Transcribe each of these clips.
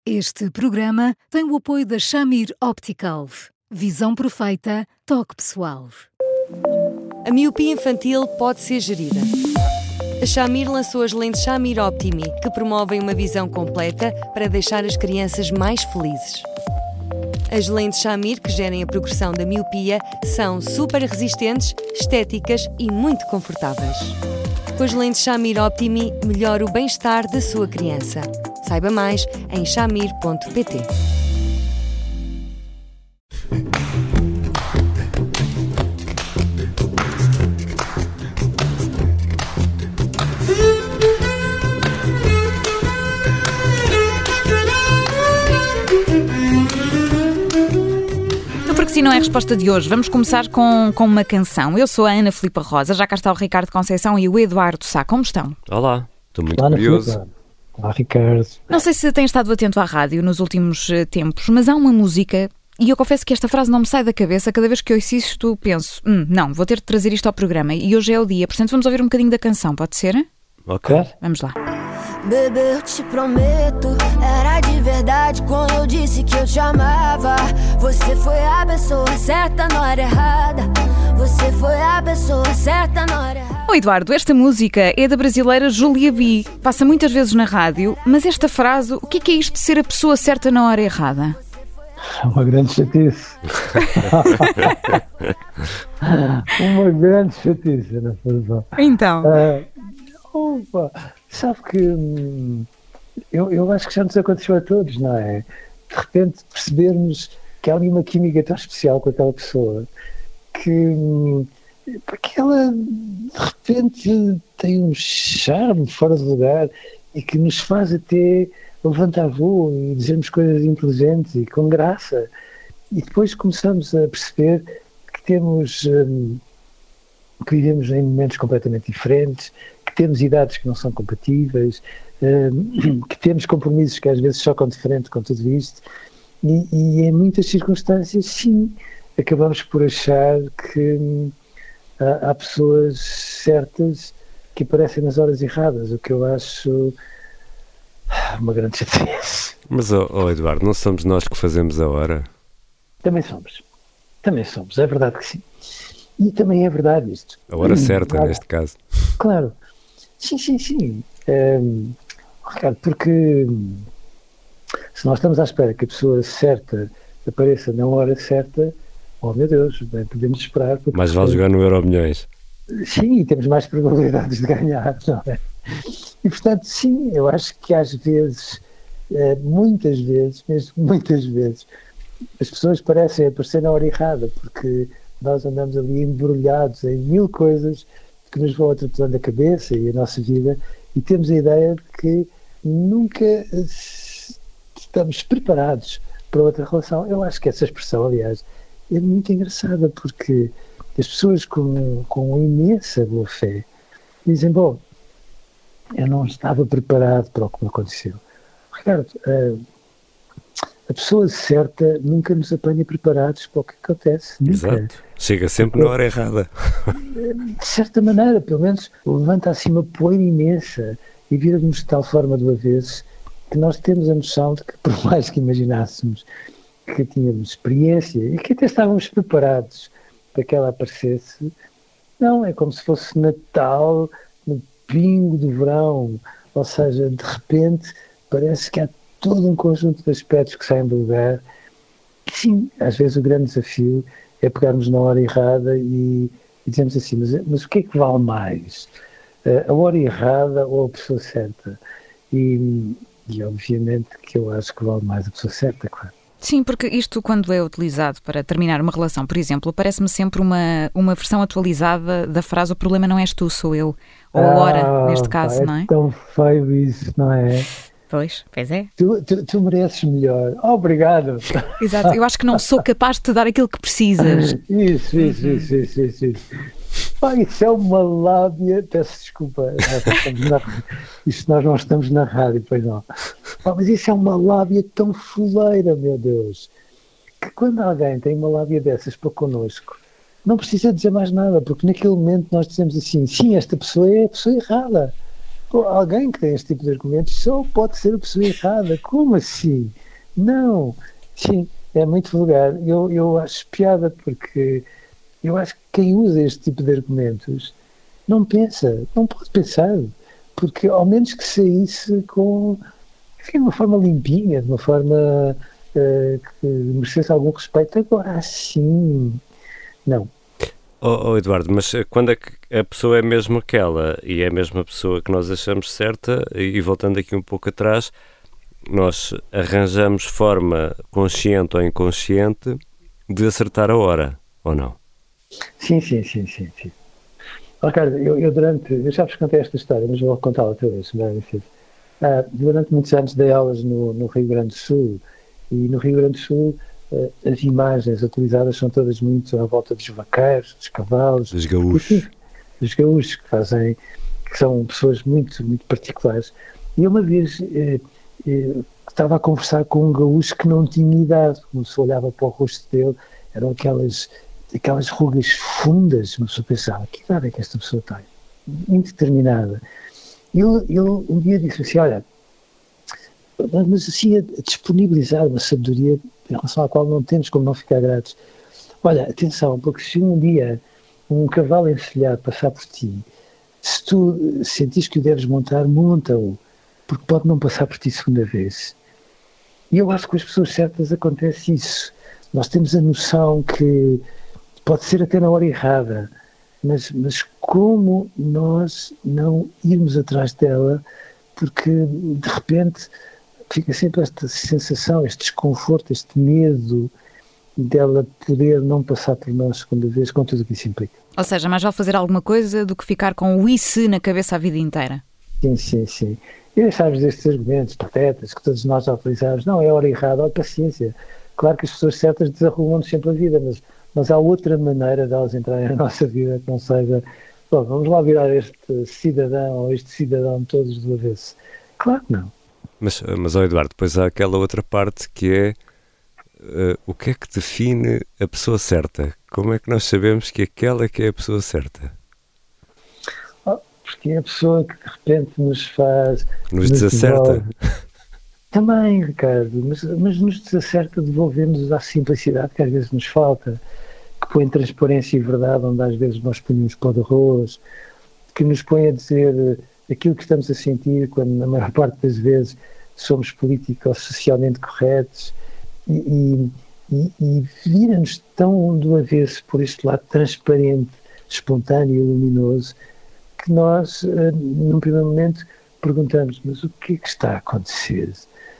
Este programa tem o apoio da Shamir Optical. Visão perfeita, toque pessoal. A miopia infantil pode ser gerida. A Shamir lançou as lentes Shamir Optimi, que promovem uma visão completa para deixar as crianças mais felizes. As lentes Shamir, que gerem a progressão da miopia, são super resistentes, estéticas e muito confortáveis. Com as lentes Shamir Optimi, melhora o bem-estar da sua criança. Saiba mais em shamir.pt. Porque sim, não é a resposta de hoje. Vamos começar com uma canção. Eu sou a Ana Filipa Rosa, já cá está o Ricardo Conceição e o Eduardo Sá. Como estão? Olá, estou muito curioso. Olá, Ricardo. Não sei se tem estado atento à rádio nos últimos tempos, mas há uma música, e eu confesso que esta frase não me sai da cabeça. Cada vez que eu ouço isto, penso, não, vou ter de trazer isto ao programa, e hoje é o dia. Portanto, vamos ouvir um bocadinho da canção, pode ser? Ok. Vamos lá. Bebê, eu te prometo, era de verdade quando eu disse que eu te amava. Você foi a pessoa certa na hora errada. Você foi a pessoa certa na hora errada. Oh, Eduardo, esta música é da brasileira Júlia B. Passa muitas vezes na rádio, mas esta frase, o que é isto de ser a pessoa certa na hora errada? É uma grande chatice. Uma grande chatice, na verdade. Então... sabe que eu acho que já nos aconteceu a todos, não é? De repente percebermos que há ali uma química tão especial com aquela pessoa que ela de repente tem um charme fora de lugar e que nos faz até levantar voo e dizermos coisas inteligentes e com graça. E depois começamos a perceber que que vivemos em momentos completamente diferentes, que temos idades que não são compatíveis, que temos compromissos que às vezes chocam de frente com tudo isto, e em muitas circunstâncias, sim, acabamos por achar que há pessoas certas que aparecem nas horas erradas, o que eu acho uma grande chatice. Mas, Eduardo, não somos nós que fazemos a hora? Também somos, é verdade que sim. E também é verdade isto. A hora certa, neste caso. Claro. Sim. Ricardo, porque se nós estamos à espera que a pessoa certa apareça na hora certa, oh meu Deus, bem, podemos esperar. Mais vale jogar no Euromilhões. Sim, e temos mais probabilidades de ganhar, não é? E portanto, sim, eu acho que às vezes, muitas vezes, as pessoas parecem aparecer na hora errada, porque nós andamos ali embrulhados em mil coisas que nos vão atropelando a cabeça e a nossa vida, e temos a ideia de que nunca estamos preparados para outra relação. Eu acho que essa expressão, aliás, é muito engraçada, porque as pessoas com imensa boa fé dizem, bom, eu não estava preparado para o que me aconteceu. Ricardo, a pessoa certa nunca nos apanha preparados para o que acontece. Exato. Nunca. Chega sempre na hora errada. De certa maneira, pelo menos, levanta assim uma poeira imensa e vira-nos de tal forma de uma vez que nós temos a noção de que, por mais que imaginássemos que tínhamos experiência e que até estávamos preparados para que ela aparecesse, não, é como se fosse Natal, no pingo do verão, ou seja, de repente parece que há todo um conjunto de aspectos que saem do lugar. Sim, às vezes o grande desafio é pegarmos na hora errada e dizemos assim, mas o que é que vale mais? A hora errada ou a pessoa certa? E obviamente que eu acho que vale mais a pessoa certa, claro. Sim, porque isto, quando é utilizado para terminar uma relação, por exemplo, parece-me sempre uma versão atualizada da frase, o problema não és tu, sou eu. Ou a hora, neste caso, não é? É tão feio isso, não é? Pois é. Tu mereces melhor. Obrigado. Exato, eu acho que não sou capaz de te dar aquilo que precisas. Isso. Pá, isso é uma lábia, peço desculpa, nós não estamos na rádio, pois não. Pá, mas isso é uma lábia tão fuleira, meu Deus, que quando alguém tem uma lábia dessas para connosco, não precisa dizer mais nada, porque naquele momento nós dizemos assim, sim, esta pessoa é a pessoa errada. Alguém que tem este tipo de argumentos só pode ser a pessoa errada. Como assim? Não. Sim, é muito vulgar. Eu acho piada, porque eu acho que quem usa este tipo de argumentos não pensa, não pode pensar, porque ao menos que saísse com, enfim, de uma forma limpinha, de uma forma que merecesse algum respeito. Agora assim, não. Eduardo, mas quando é que a pessoa é mesmo aquela e é a mesma pessoa que nós achamos certa, e voltando aqui um pouco atrás, nós arranjamos forma consciente ou inconsciente de acertar a hora, ou não? Sim. Ricardo, eu já vos contei esta história, mas vou contá-la outra vez. Durante muitos anos dei aulas no Rio Grande do Sul, e no Rio Grande do Sul as imagens utilizadas são todas muito à volta dos vaqueiros, dos cavalos, dos gaúchos. Dos gaúchos, que são pessoas muito, muito particulares. E uma vez estava a conversar com um gaúcho que não tinha idade. Quando se olhava para o rosto dele, eram aquelas rugas fundas. Uma pessoa pensava, que idade é que esta pessoa tem? Indeterminada. E ele um dia disse assim, olha, mas assim a disponibilizar uma sabedoria em relação à qual não temos como não ficar gratos. Olha, atenção, porque se um dia um cavalo encilhado passar por ti, se tu sentires que o deves montar, monta-o, porque pode não passar por ti segunda vez. E eu acho que com as pessoas certas acontece isso. Nós temos a noção que pode ser até na hora errada, mas como nós não irmos atrás dela, porque de repente fica sempre esta sensação, este desconforto, este medo dela poder não passar por nós segunda vez, com tudo o que isso implica. Ou seja, mais vale fazer alguma coisa do que ficar com o e se na cabeça a vida inteira. Sim. E deixarmos destes argumentos patetas que todos nós já utilizamos. Não, é a hora errada, olha, paciência. Claro que as pessoas certas desarrumam-nos sempre a vida, mas há outra maneira de elas entrarem na nossa vida que não seja, bom, vamos lá virar este cidadão ou este cidadão todos do avesso. Claro que não. Mas Eduardo, depois há aquela outra parte que é o que é que define a pessoa certa? Como é que nós sabemos que aquela que é a pessoa certa? Porque é a pessoa que de repente nos faz... Nos desacerta? Também, Ricardo, mas nos desacerta, devolvendo-nos à simplicidade que às vezes nos falta, que põe transparência e verdade onde às vezes nós ponhamos pó de arroz, que nos põe a dizer aquilo que estamos a sentir quando na maior parte das vezes somos políticos ou socialmente corretos, e vira-nos tão do avesso por este lado transparente, espontâneo e luminoso, que nós, num primeiro momento, perguntamos, mas o que é que está a acontecer?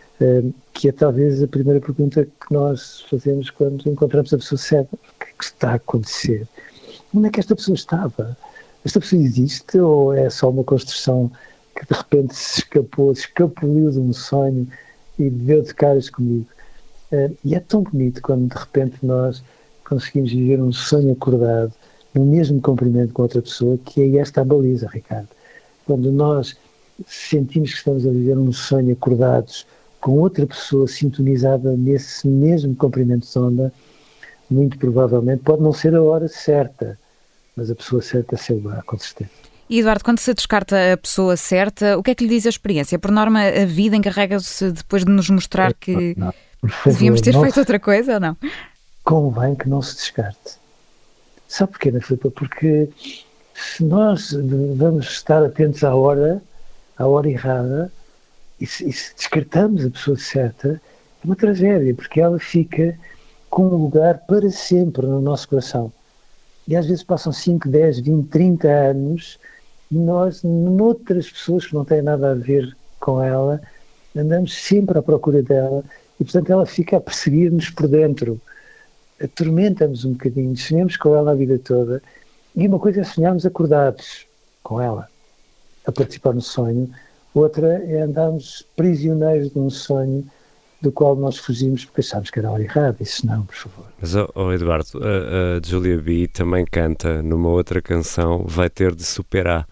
Que é talvez a primeira pergunta que nós fazemos quando encontramos a pessoa certa. O que é que está a acontecer? Onde é que esta pessoa estava? Esta pessoa existe ou é só uma construção que de repente se escapuliu de um sonho e deu de caras comigo? E é tão bonito quando de repente nós conseguimos viver um sonho acordado no mesmo comprimento com outra pessoa, que é esta a baliza, Ricardo. Quando nós sentimos que estamos a viver um sonho acordados com outra pessoa sintonizada nesse mesmo comprimento de onda, muito provavelmente pode não ser a hora certa, mas a pessoa certa será, com certeza. E Eduardo, quando se descarta a pessoa certa, o que é que lhe diz a experiência? Por norma, a vida encarrega-se depois de nos mostrar que devíamos ter feito outra coisa ou não? Convém que não se descarte. Sabe porquê, Ana Filipa? Porque se nós vamos estar atentos à hora errada, e se descartamos a pessoa certa, é uma tragédia, porque ela fica com um lugar para sempre no nosso coração. E às vezes passam 5, 10, 20, 30 anos e nós, noutras pessoas que não têm nada a ver com ela, andamos sempre à procura dela e, portanto, ela fica a perseguir-nos por dentro. Atormenta-nos um bocadinho, sonhamos com ela a vida toda, e uma coisa é sonharmos acordados com ela, a participar no sonho, outra é andarmos prisioneiros de um sonho do qual nós fugimos porque achámos que era a hora errada. Isso não, por favor. Mas, Eduardo, a Julia B também canta numa outra canção, Vai Ter de Superar.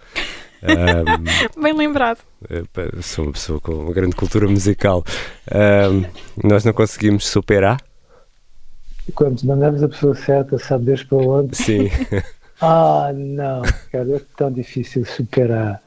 Bem lembrado. Sou uma pessoa com uma grande cultura musical. Nós não conseguimos superar? Quando mandamos a pessoa certa, sabe Deus para onde? Sim. Não, cara, é tão difícil superar.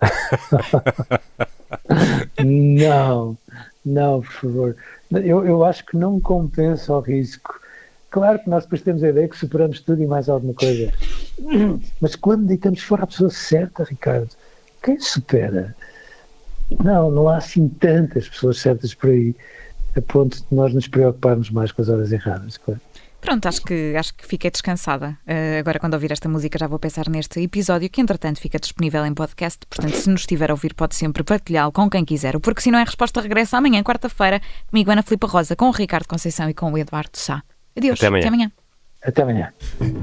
Não, por favor. Eu acho que não compensa o risco. Claro que nós depois temos a ideia que superamos tudo e mais alguma coisa. Mas quando deitamos fora a pessoa certa, Ricardo, quem supera? Não há assim tantas pessoas certas por aí, a ponto de nós nos preocuparmos mais com as horas erradas, claro. Pronto, acho que fiquei descansada. Agora, quando ouvir esta música, já vou pensar neste episódio, que entretanto fica disponível em podcast. Portanto, se nos estiver a ouvir, pode sempre partilhá-lo com quem quiser. Porque se não é, a resposta regressa amanhã, quarta-feira, comigo, Ana Filipe Rosa, com o Ricardo Conceição e com o Eduardo Sá. Adeus, até amanhã. Até amanhã.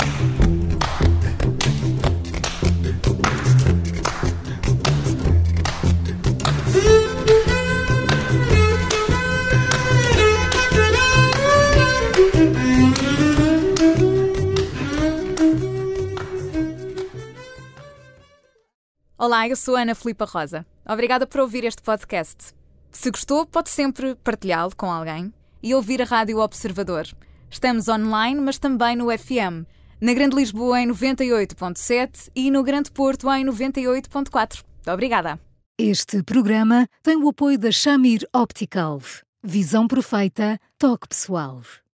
Olá, eu sou a Ana Filipe Rosa. Obrigada por ouvir este podcast. Se gostou, pode sempre partilhá-lo com alguém e ouvir a Rádio Observador. Estamos online, mas também no FM. Na Grande Lisboa em 98.7 e no Grande Porto em 98.4. Obrigada. Este programa tem o apoio da Shamir Optical. Visão perfeita, toque pessoal.